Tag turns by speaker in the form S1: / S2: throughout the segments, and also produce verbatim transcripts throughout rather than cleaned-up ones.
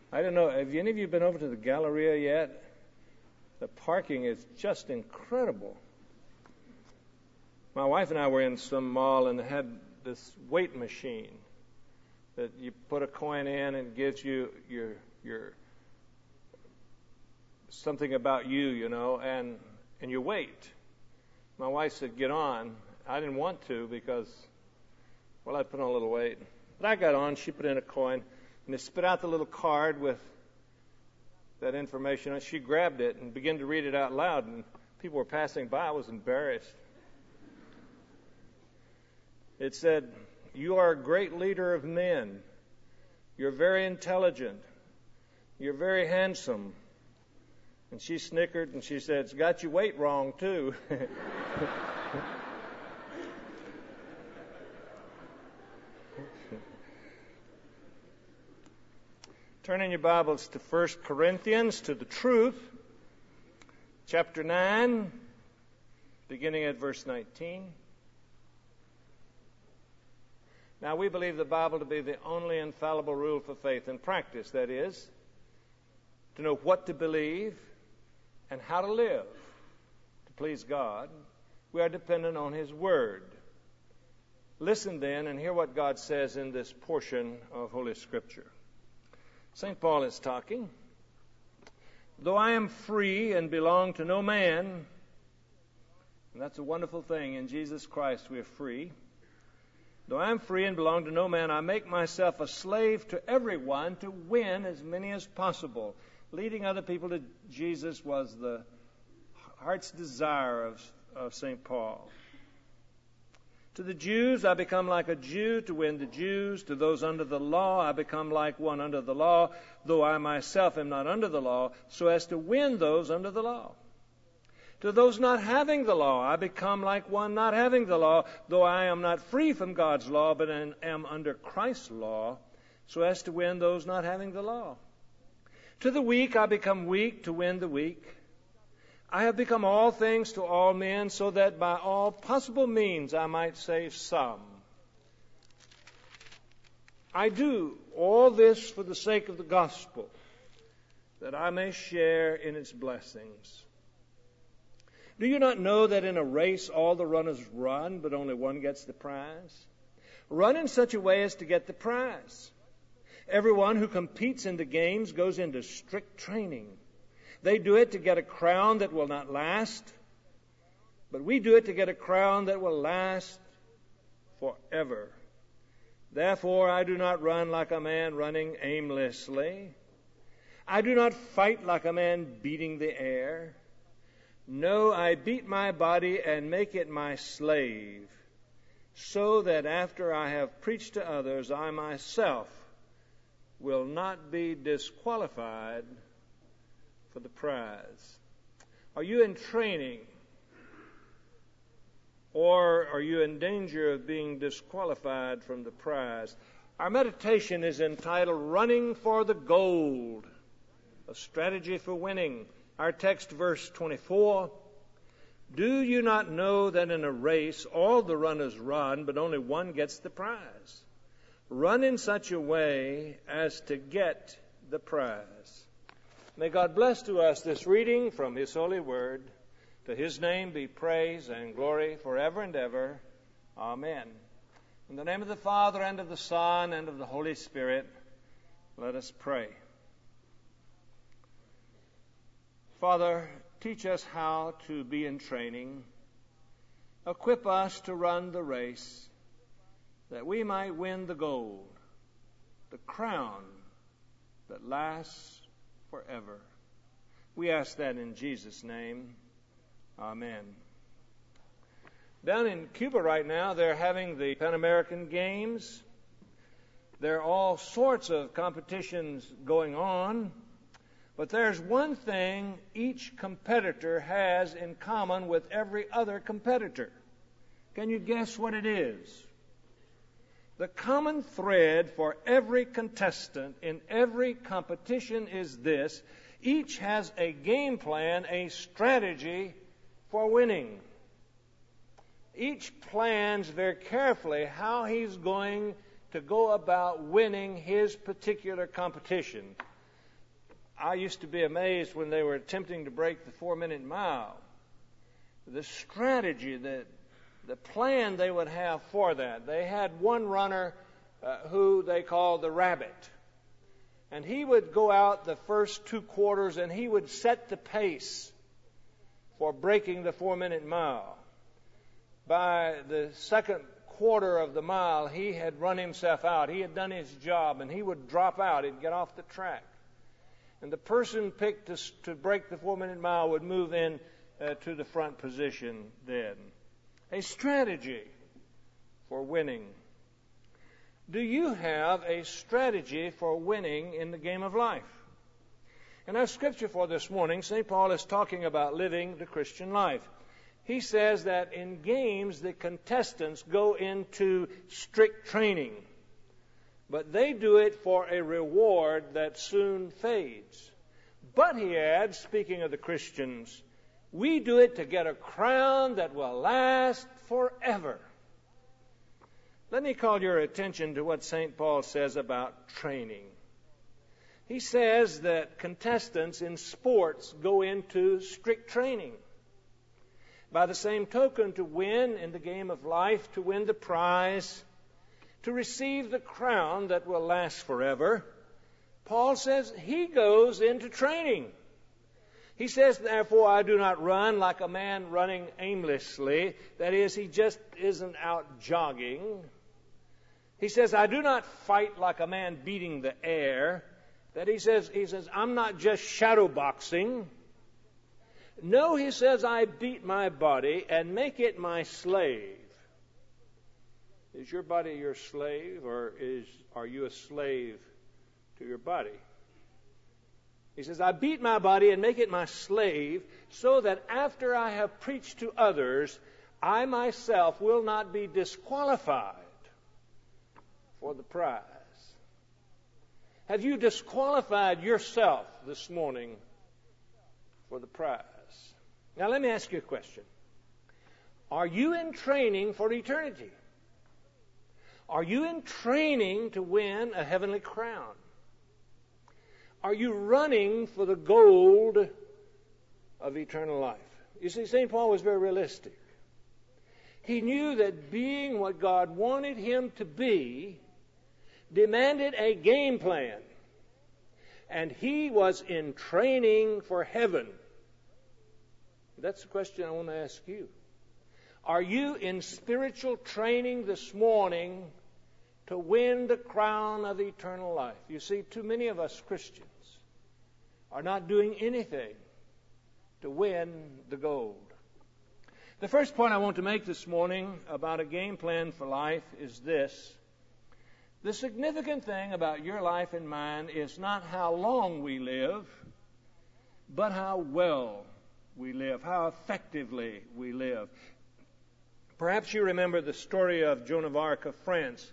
S1: I don't know, have any of you been over to the Galleria yet? The parking is just incredible. My wife and I were in some mall and had this weight machine that you put a coin in and it gives you your your something about you, you know, and and your weight. My wife said, get on. I didn't want to because, well, I put on a little weight. But I got on. She put in a coin. And they spit out the little card with that information. And she grabbed it and began to read it out loud. And people were passing by. I was embarrassed. It said, you are a great leader of men. You're very intelligent. You're very handsome. And she snickered and she said, it's got your weight wrong, too. Turn in your Bibles to First Corinthians, to the truth, chapter nine, beginning at verse nineteen. Now, we believe the Bible to be the only infallible rule for faith and practice, that is, to know what to believe and how to live to please God. We are dependent on His Word. Listen then and hear what God says in this portion of Holy Scripture. Saint Paul is talking. Though I am free and belong to no man, and that's a wonderful thing. In Jesus Christ we are free. Though I am free and belong to no man, I make myself a slave to everyone to win as many as possible. Leading other people to Jesus was the heart's desire of, of Saint Paul. To the Jews, I become like a Jew to win the Jews. To those under the law, I become like one under the law, though I myself am not under the law, so as to win those under the law. To those not having the law, I become like one not having the law, though I am not free from God's law, but am under Christ's law, so as to win those not having the law. To the weak, I become weak to win the weak. I have become all things to all men, so that by all possible means I might save some. I do all this for the sake of the gospel, that I may share in its blessings. Do you not know that in a race all the runners run, but only one gets the prize? Run in such a way as to get the prize. Everyone who competes in the games goes into strict training. They do it to get a crown that will not last, but we do it to get a crown that will last forever. Therefore, I do not run like a man running aimlessly. I do not fight like a man beating the air. No, I beat my body and make it my slave, so that after I have preached to others, I myself will not be disqualified for the prize. Are you in training? Or are you in danger of being disqualified from the prize? Our meditation is entitled Running for the Gold, a strategy for winning. Our text, verse twenty-four, do you not know that in a race all the runners run, but only one gets the prize? Run in such a way as to get the prize. May God bless to us this reading from His holy word. To His name be praise and glory forever and ever. Amen. In the name of the Father, and of the Son, and of the Holy Spirit, let us pray. Father, teach us how to be in training. Equip us to run the race, that we might win the gold, the crown that lasts forever. We ask that in Jesus' name. Amen. Down in Cuba right now, they're having the Pan American Games. There are all sorts of competitions going on, but there's one thing each competitor has in common with every other competitor. Can you guess what it is? The common thread for every contestant in every competition is this: each has a game plan, a strategy for winning. Each plans very carefully how he's going to go about winning his particular competition. I used to be amazed when they were attempting to break the four-minute mile. The strategy, the, the plan they would have for that. They had one runner uh, who they called the Rabbit. And he would go out the first two quarters and he would set the pace for breaking the four-minute mile. By the second quarter of the mile, he had run himself out. He had done his job, and he would drop out. He'd get off the track. And the person picked to, to break the four-minute mile would move in uh, to the front position then. A strategy for winning. Do you have a strategy for winning in the game of life? In our scripture for this morning, Saint Paul is talking about living the Christian life. He says that in games, the contestants go into strict training, but they do it for a reward that soon fades. But, he adds, speaking of the Christians, we do it to get a crown that will last forever. Let me call your attention to what Saint Paul says about training. He says that contestants in sports go into strict training. By the same token, to win in the game of life, to win the prize, to receive the crown that will last forever, Paul says he goes into training. He says, therefore, I do not run like a man running aimlessly. That is, he just isn't out jogging. He says, I do not fight like a man beating the air. That he says, he says, I'm not just shadow boxing. No, he says, I beat my body and make it my slave. Is your body your slave, or is are you a slave to your body? He says, I beat my body and make it my slave, so that after I have preached to others, I myself will not be disqualified for the prize. Have you disqualified yourself this morning for the prize? Now, let me ask you a question. Are you in training for eternity? Are you in training to win a heavenly crown? Are you running for the gold of eternal life? You see, Saint Paul was very realistic. He knew that being what God wanted him to be demanded a game plan. And he was in training for heaven. That's the question I want to ask you. Are you in spiritual training this morning to win the crown of eternal life? You see, too many of us Christians are not doing anything to win the gold. The first point I want to make this morning about a game plan for life is this. The significant thing about your life and mine is not how long we live, but how well we live, how effectively we live. Perhaps you remember the story of Joan of Arc of France.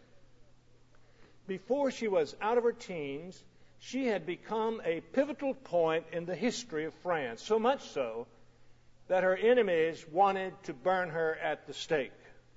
S1: Before she was out of her teens, she had become a pivotal point in the history of France, so much so that her enemies wanted to burn her at the stake.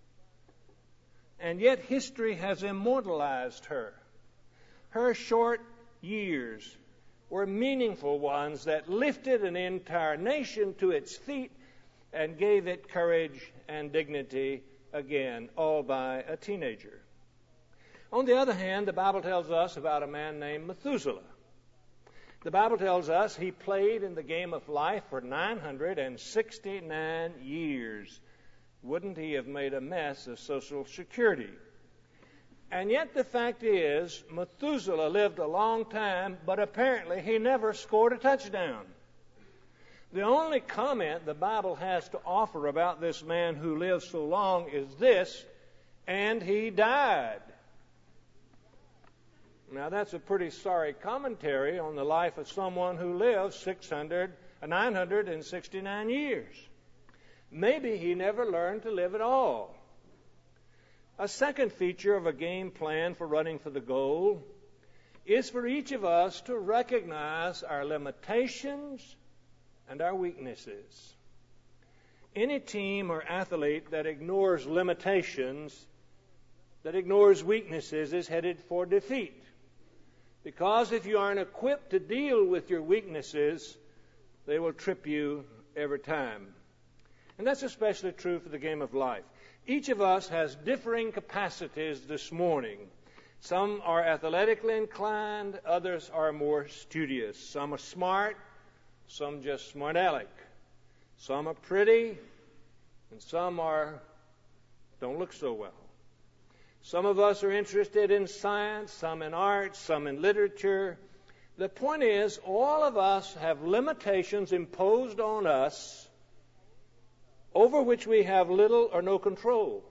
S1: And yet history has immortalized her. Her short years were meaningful ones that lifted an entire nation to its feet and gave it courage and dignity again, all by a teenager. On the other hand, the Bible tells us about a man named Methuselah. The Bible tells us he played in the game of life for nine hundred sixty-nine years. Wouldn't he have made a mess of Social Security? And yet the fact is, Methuselah lived a long time, but apparently he never scored a touchdown. The only comment the Bible has to offer about this man who lived so long is this, and he died. Now that's a pretty sorry commentary on the life of someone who lived nine hundred sixty-nine years. Maybe he never learned to live at all. A second feature of a game plan for running for the goal is for each of us to recognize our limitations and our weaknesses. Any team or athlete that ignores limitations, that ignores weaknesses, is headed for defeat. Because if you aren't equipped to deal with your weaknesses, they will trip you every time. And that's especially true for the game of life. Each of us has differing capacities this morning. Some are athletically inclined, others are more studious. Some are smart, some just smart aleck. Some are pretty, and some are don't look so well. Some of us are interested in science, some in art, some in literature. The point is, all of us have limitations imposed on us over which we have little or no control.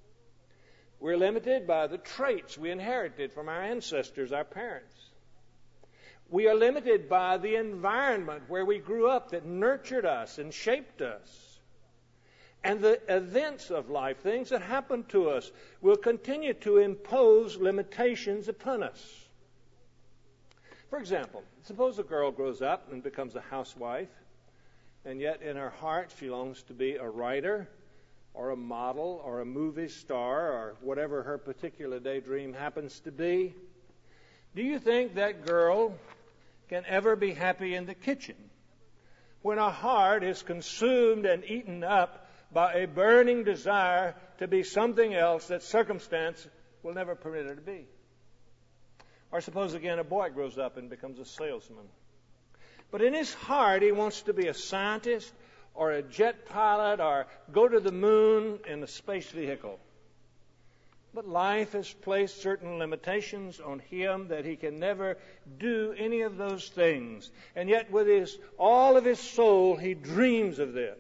S1: We're limited by the traits we inherited from our ancestors, our parents. We are limited by the environment where we grew up that nurtured us and shaped us. And the events of life, things that happen to us, will continue to impose limitations upon us. For example, suppose a girl grows up and becomes a housewife, and yet in her heart she longs to be a writer or a model or a movie star or whatever her particular daydream happens to be. Do you think that girl can ever be happy in the kitchen when her heart is consumed and eaten up by a burning desire to be something else that circumstance will never permit her to be? Or suppose again a boy grows up and becomes a salesman. But in his heart he wants to be a scientist or a jet pilot or go to the moon in a space vehicle. But life has placed certain limitations on him that he can never do any of those things. And yet with his all of his soul he dreams of them.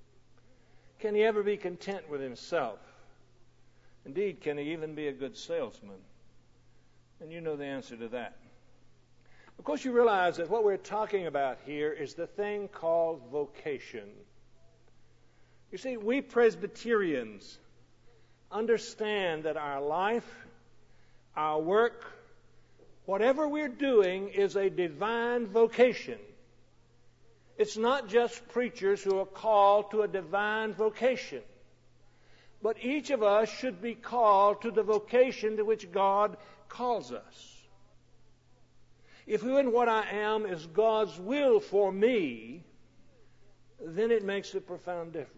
S1: Can he ever be content with himself? Indeed, can he even be a good salesman? And you know the answer to that. Of course, you realize that what we're talking about here is the thing called vocation. You see, we Presbyterians understand that our life, our work, whatever we're doing is a divine vocation. It's not just preachers who are called to a divine vocation. But each of us should be called to the vocation to which God calls us. If who and what I am is God's will for me, then it makes a profound difference.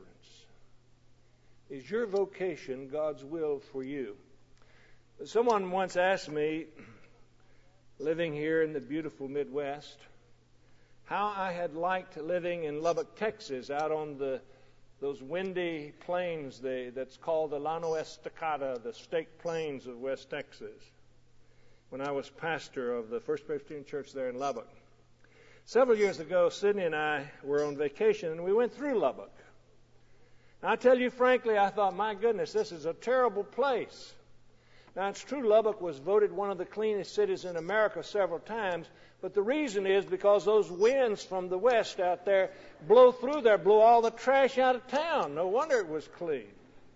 S1: Is your vocation God's will for you? Someone once asked me, living here in the beautiful Midwest, how I had liked living in Lubbock, Texas, out on the those windy plains they, that's called the Llano Estacada, the Staked Plains of West Texas, when I was pastor of the First Presbyterian Church there in Lubbock. Several years ago, Sidney and I were on vacation, and we went through Lubbock. And I tell you frankly, I thought, my goodness, this is a terrible place. Now, it's true Lubbock was voted one of the cleanest cities in America several times, but the reason is because those winds from the west out there blow through there, blow all the trash out of town. No wonder it was clean.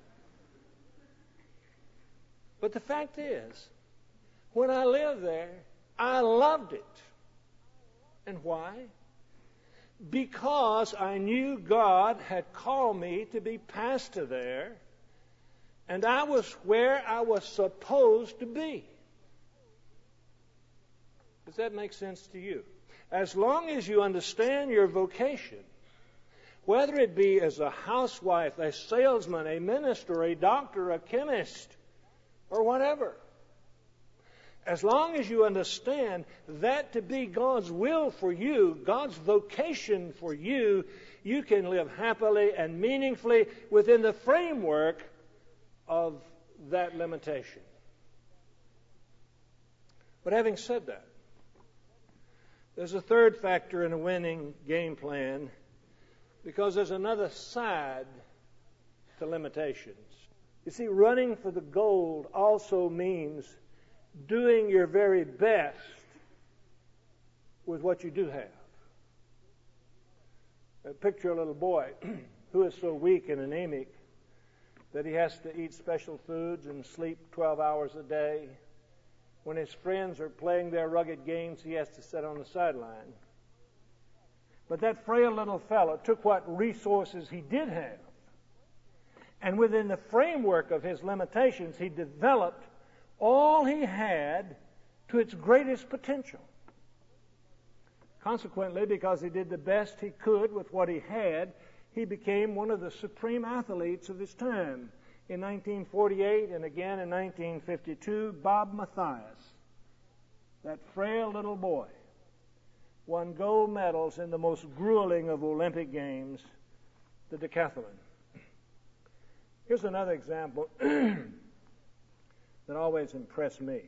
S1: But the fact is, when I lived there, I loved it. And why? Because I knew God had called me to be pastor there, and I was where I was supposed to be. Does that make sense to you? As long as you understand your vocation, whether it be as a housewife, a salesman, a minister, a doctor, a chemist, or whatever, as long as you understand that to be God's will for you, God's vocation for you, you can live happily and meaningfully within the framework of that limitation. But having said that, there's a third factor in a winning game plan, because there's another side to limitations. You see, running for the gold also means doing your very best with what you do have. Uh, picture a little boy who is so weak and anemic that he has to eat special foods and sleep twelve hours a day. When his friends are playing their rugged games, he has to sit on the sideline. But that frail little fellow took what resources he did have, and within the framework of his limitations, he developed all he had to its greatest potential. Consequently, because he did the best he could with what he had, he became one of the supreme athletes of his time. In nineteen forty-eight and again in nineteen fifty-two, Bob Mathias, that frail little boy, won gold medals in the most grueling of Olympic games, the decathlon. Here's another example that always impressed me.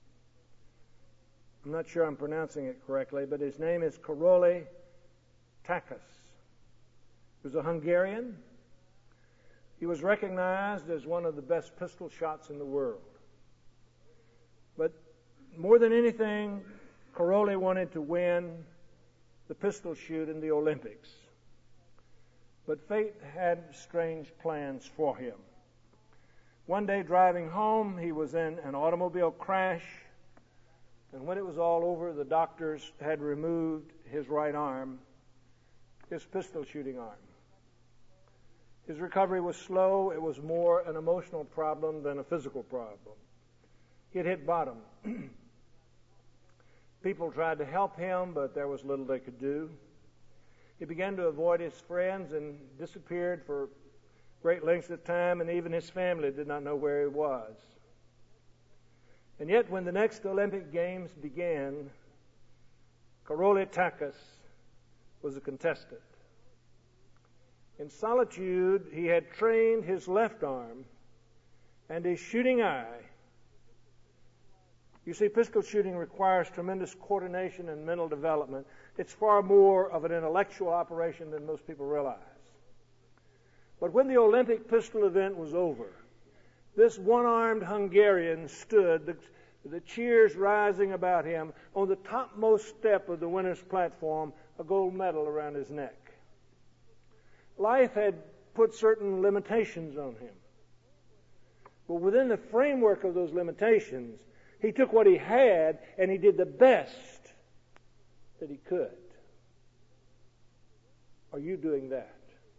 S1: I'm not sure I'm pronouncing it correctly, but his name is Karoly Takacs. He was a Hungarian. He was recognized as one of the best pistol shots in the world. But more than anything, Karoly wanted to win the pistol shoot in the Olympics. But fate had strange plans for him. One day driving home, he was in an automobile crash, and when it was all over, the doctors had removed his right arm, his pistol shooting arm. His recovery was slow. It was more an emotional problem than a physical problem. He had hit bottom. People tried to help him, but there was little they could do. He began to avoid his friends and disappeared for great lengths of time, and even his family did not know where he was. And yet, when the next Olympic Games began, Karoly Takacs was a contestant. In solitude, he had trained his left arm and his shooting eye. You see, pistol shooting requires tremendous coordination and mental development. It's far more of an intellectual operation than most people realize. But when the Olympic pistol event was over, this one-armed Hungarian stood, the, the cheers rising about him, on the topmost step of the winner's platform, a gold medal around his neck. Life had put certain limitations on him. But within the framework of those limitations, he took what he had and he did the best that he could. Are you doing that?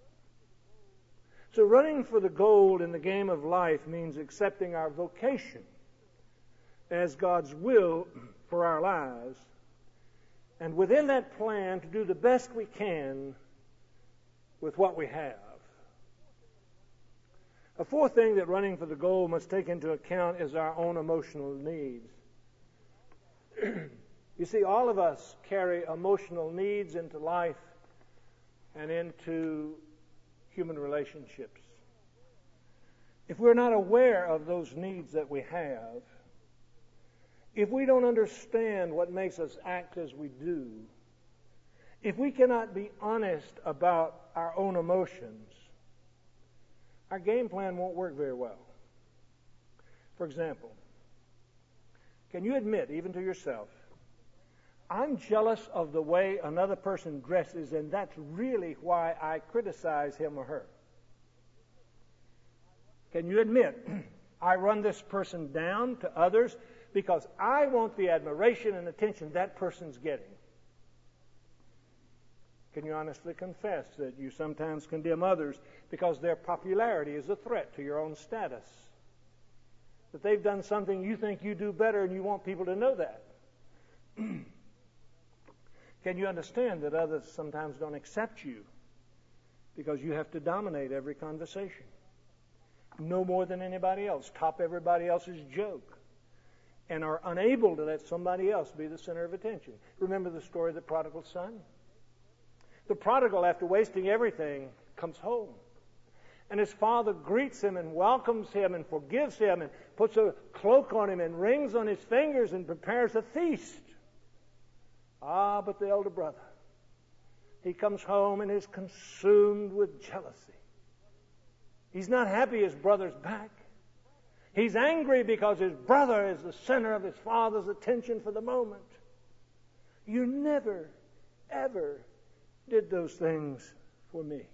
S1: So running for the gold in the game of life means accepting our vocation as God's will for our lives, and within that plan to do the best we can with what we have. A fourth thing that running for the goal must take into account is our own emotional needs. You see, all of us carry emotional needs into life and into human relationships. If we're not aware of those needs that we have, if we don't understand what makes us act as we do, if we cannot be honest about our own emotions, our game plan won't work very well. For example, can you admit, even to yourself, I'm jealous of the way another person dresses, and that's really why I criticize him or her? Can you admit, I run this person down to others because I want the admiration and attention that person's getting? Can you honestly confess that you sometimes condemn others because their popularity is a threat to your own status? That they've done something you think you do better and you want people to know that? Can you understand that others sometimes don't accept you because you have to dominate every conversation? No more than anybody else, top everybody else's joke, and are unable to let somebody else be the center of attention. Remember the story of the prodigal son? The prodigal, after wasting everything, comes home. And his father greets him and welcomes him and forgives him and puts a cloak on him and rings on his fingers and prepares a feast. Ah, but the elder brother, he comes home and is consumed with jealousy. He's not happy his brother's back. He's angry because his brother is the center of his father's attention for the moment. You never, ever did those things for me.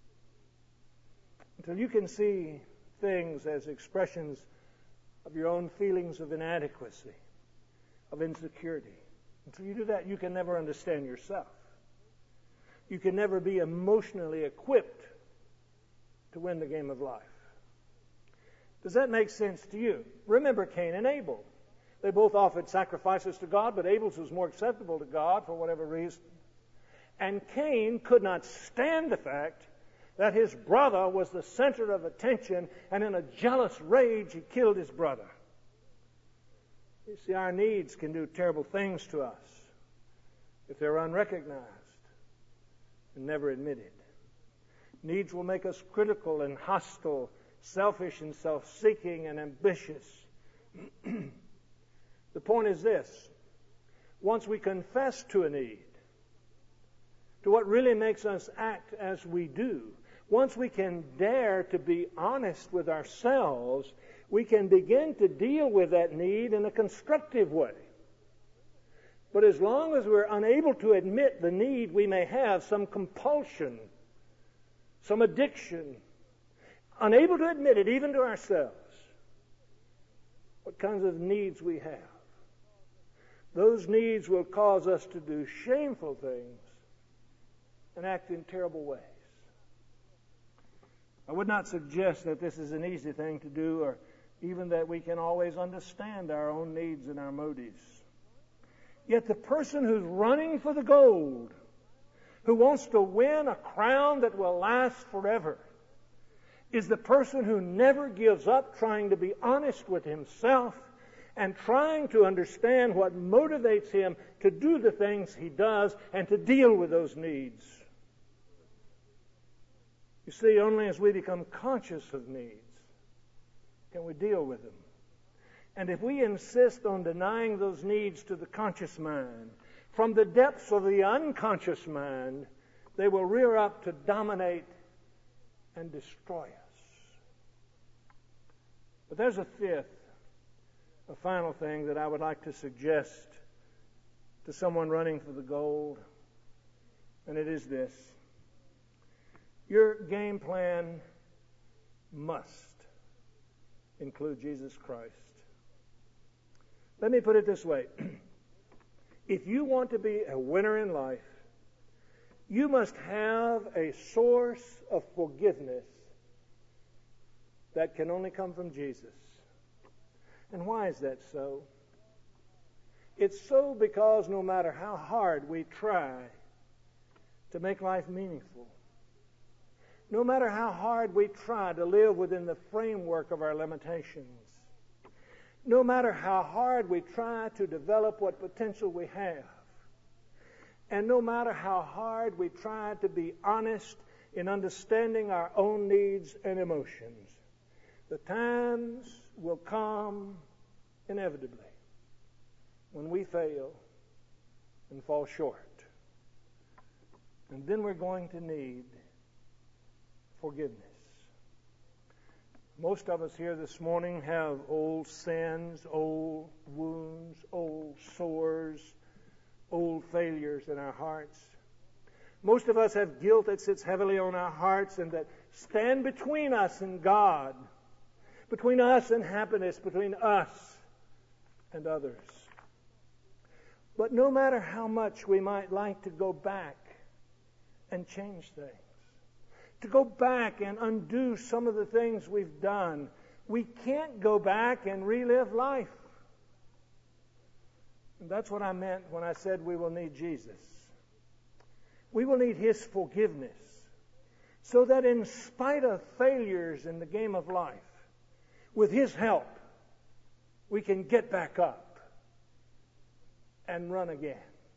S1: Until you can see things as expressions of your own feelings of inadequacy, of insecurity. Until you do that, you can never understand yourself. You can never be emotionally equipped to win the game of life. Does that make sense to you? Remember Cain and Abel.
S2: They both offered sacrifices to God, but Abel's was more acceptable to God for whatever reason. And Cain could not stand the fact that his brother was the center of attention, and in a jealous rage, he killed his brother. You see, our needs can do terrible things to us if they're unrecognized and never admitted. Needs will make us critical and hostile, selfish and self-seeking and ambitious. The point is this: once we confess to a need, to what really makes us act as we do, once we can dare to be honest with ourselves, we can begin to deal with that need in a constructive way. But as long as we're unable to admit the need, we may have some compulsion, some addiction, unable to admit it even to ourselves, what kinds of needs we have. Those needs will cause us to do shameful things and act in terrible ways. I would not suggest that this is an easy thing to do, or even that we can always understand our own needs and our motives. Yet the person who's running for the gold, who wants to win a crown that will last forever, is the person who never gives up trying to be honest with himself and trying to understand what motivates him to do the things he does and to deal with those needs. You see, only as we become conscious of needs can we deal with them. And if we insist on denying those needs to the conscious mind, from the depths of the unconscious mind, they will rear up to dominate and destroy us. But there's a fifth, a final thing that I would like to suggest to someone running for the gold, and it is this: your game plan must include Jesus Christ. Let me put it this way. If you want to be a winner in life, you must have a source of forgiveness that can only come from Jesus. And why is that so? It's so because no matter how hard we try to make life meaningful, no matter how hard we try to live within the framework of our limitations, no matter how hard we try to develop what potential we have, and no matter how hard we try to be honest in understanding our own needs and emotions, the times will come inevitably when we fail and fall short. And then we're going to need forgiveness. Most of us here this morning have old sins, old wounds, old sores, old failures in our hearts. Most of us have guilt that sits heavily on our hearts and that stand between us and God, between us and happiness, between us and others. But no matter how much we might like to go back and change things, to go back and undo some of the things we've done, we can't go back and relive life. And that's what I meant when I said we will need Jesus. We will need His forgiveness so that in spite of failures in the game of life, with His help, we can get back up and run again.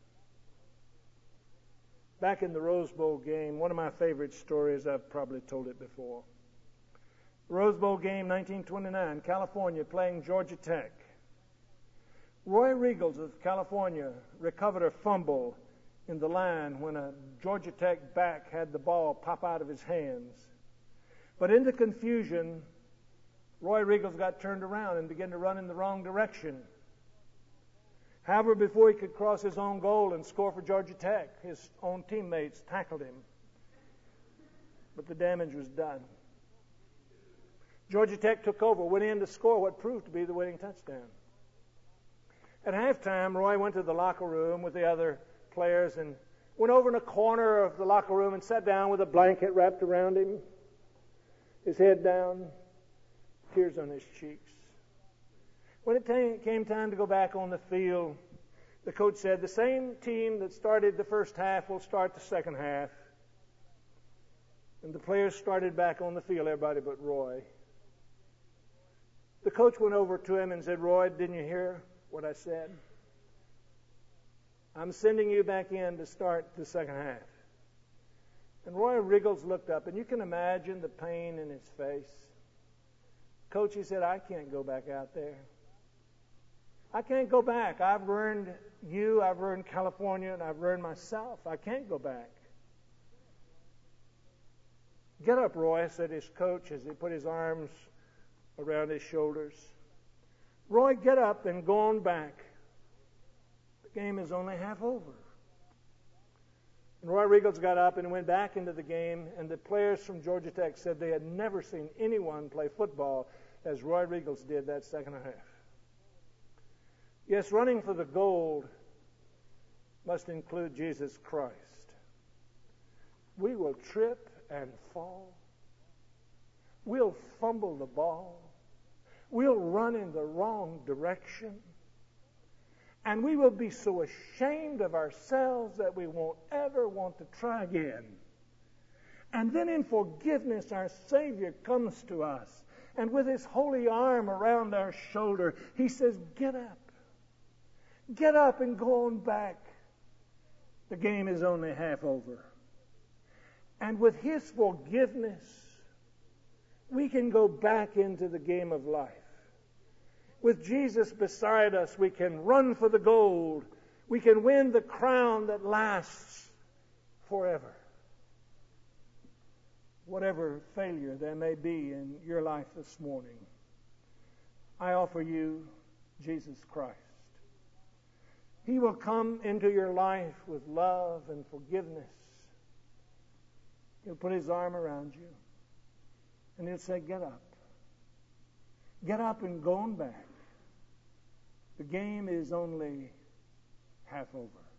S2: Back in the Rose Bowl game, one of my favorite stories, I've probably told it before. Rose Bowl game, nineteen twenty-nine, California playing Georgia Tech. Roy Riegels of California recovered a fumble in the line when a Georgia Tech back had the ball pop out of his hands. But in the confusion, Roy Riegels got turned around and began to run in the wrong direction. However, before he could cross his own goal and score for Georgia Tech, his own teammates tackled him. But the damage was done. Georgia Tech took over, went in to score what proved to be the winning touchdown. At halftime, Roy went to the locker room with the other players and went over in a corner of the locker room and sat down with a blanket wrapped around him, his head down, tears on his cheeks. When it t- came time to go back on the field, the coach said, the same team that started the first half will start the second half. And the players started back on the field, everybody but Roy. The coach went over to him and said, Roy, didn't you hear what I said? I'm sending you back in to start the second half. And Roy Riggles looked up, and you can imagine the pain in his face. Coach, he said, I can't go back out there. I can't go back. I've ruined you, I've ruined California, and I've ruined myself. I can't go back. Get up, Roy, said his coach as he put his arms around his shoulders. Roy, get up and go on back. The game is only half over. And Roy Riggles got up and went back into the game, and the players from Georgia Tech said they had never seen anyone play football as Roy Riggles did that second half. Yes, running for the gold must include Jesus Christ. We will trip and fall. We'll fumble the ball. We'll run in the wrong direction. And we will be so ashamed of ourselves that we won't ever want to try again. And then in forgiveness, our Savior comes to us. And with his holy arm around our shoulder, he says, get up. Get up and go on back. The game is only half over. And with his forgiveness, we can go back into the game of life. With Jesus beside us, we can run for the gold. We can win the crown that lasts forever. Whatever failure there may be in your life this morning, I offer you Jesus Christ. He will come into your life with love and forgiveness. He'll put his arm around you, and he'll say, get up. Get up and go on back. The game is only half over.